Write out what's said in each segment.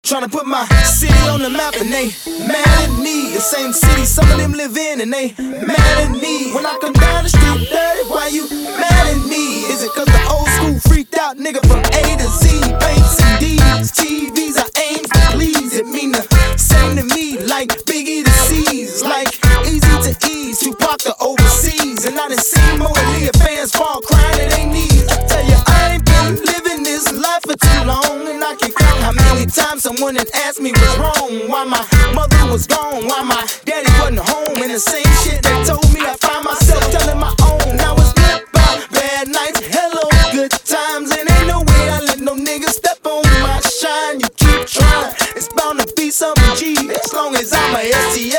Tryna put my city on the map and they mad at me. The same city some of them live in and they mad at me. When I come down the street dirty, why you mad at me? Is it cause the old school freaked out nigga from A to Z? Paints and D's, TVs I aim to please. It mean the same to me like Biggie to C's. Like easy to ease, Tupac to overseas. And I done seen more Aaliyah fans fall crying at their knees. I tell you I ain't been living this life for too long. And I can count how many times someone had asked me what's wrong. Why my mother was gone, why my daddy wasn't home. And the same shit they told me I find myself telling my own. Now it's goodbye, bad nights, hello, good times. And ain't no way I let no nigga step on my shine. You keep trying, it's bound to be something G. As long as I'm a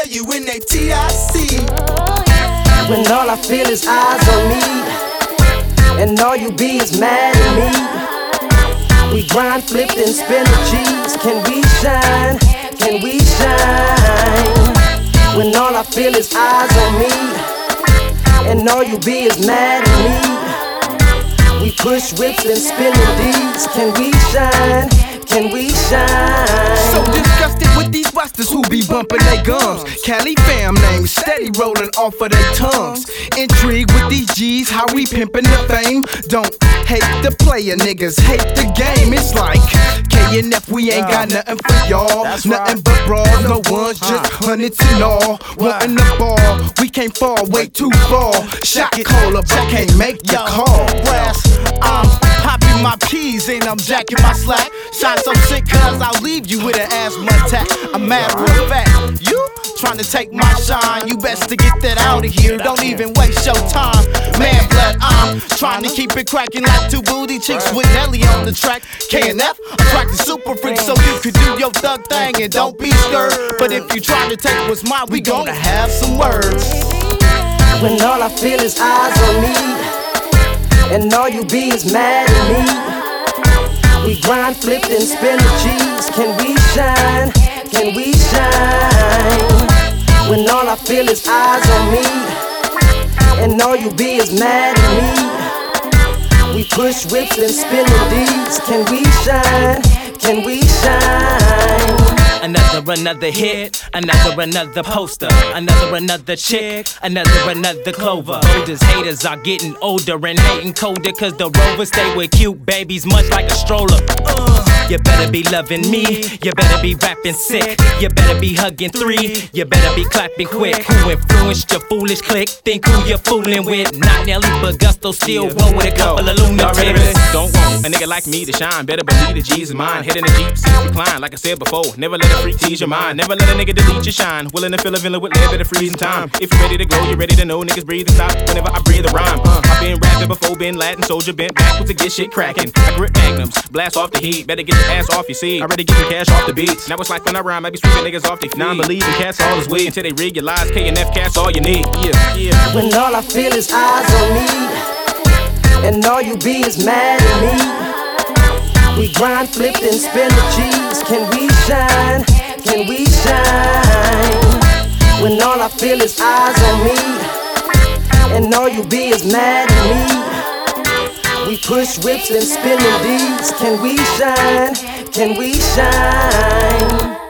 STLUNATIC. When all I feel is eyes on me, and all you be is mad at me. We grind, flip, and spin the G's. Can we shine? Can we shine? When all I feel is eyes on me, and all you be is mad at me. We push whips and spin the D's. Can we shine? Can we shine? So disgusted with these busters who be bumping their gums. Cali fam names steady rolling off of their tongues. Intrigued with these G's, how we pimpin' the fame. Don't hate the player, niggas hate the game. It's like K&F, we ain't got nothing for y'all. Nothing but brawls, no ones, just hundreds and all. Wanting the ball, we can't fall way too far. Shot caller, but can't make the call. I'm popping my keys and I'm jacking my slack. Shot so sick cause I'll leave you with an asthma attack. A matter of fact, you trying to take my shine, you best to get that out of here. Don't even waste your time. Man blood, I'm trying to keep it cracking like two booty chicks with Nelly on the track. K&F, attracting super freaks so you could do your thug thing and don't be scared. But if you try to take what's mine, we gonna have some words. When all I feel is eyes on me, and all you be is mad at me. We grind, flip, and spin the G's. Can we shine? Can we shine? When all I feel is eyes on me, and all you be is mad at me. We push whips and spin the D's. Can we shine? Can we shine? Another hit, another poster, another chick, another Clover. Oldest haters are getting older and hating colder, cause the Rovers stay with cute babies much like a stroller. You better be loving me, you better be rapping sick, you better be hugging 3, you better be clapping quick. Who influenced your foolish clique? Think who you're fooling with. Not Nelly, but Gusto still roll with a couple of lunatics. Don't want a nigga like me to shine. Better believe the G's is mine. Head in the Jeep, seats recline. Like I said before, never let a freak tease your mind. Never let a nigga delete your shine. Willing to fill a villain with lead, better freezing time. If you're ready to go, you're ready to know. Niggas breathe and stop whenever I breathe a rhyme. I've been rapping before, been Latin soldier, bent backwards to get shit cracking. I grip magnums, blast off the heat. Better get your ass off your seat. Already getting cash off the beats. Now it's like when I rhyme, I be sweeping niggas off their feet. Non-believing cats all is weed until they realize K&F cats all you need. Yeah. When all I feel is eyes on me, and all you be is mad at me. We grind, flip, and spin the G's. Can we shine? Can we shine? When all I feel is eyes on me, and all you be is mad at me. We push whips and spin the D's. Can we shine? Can we shine?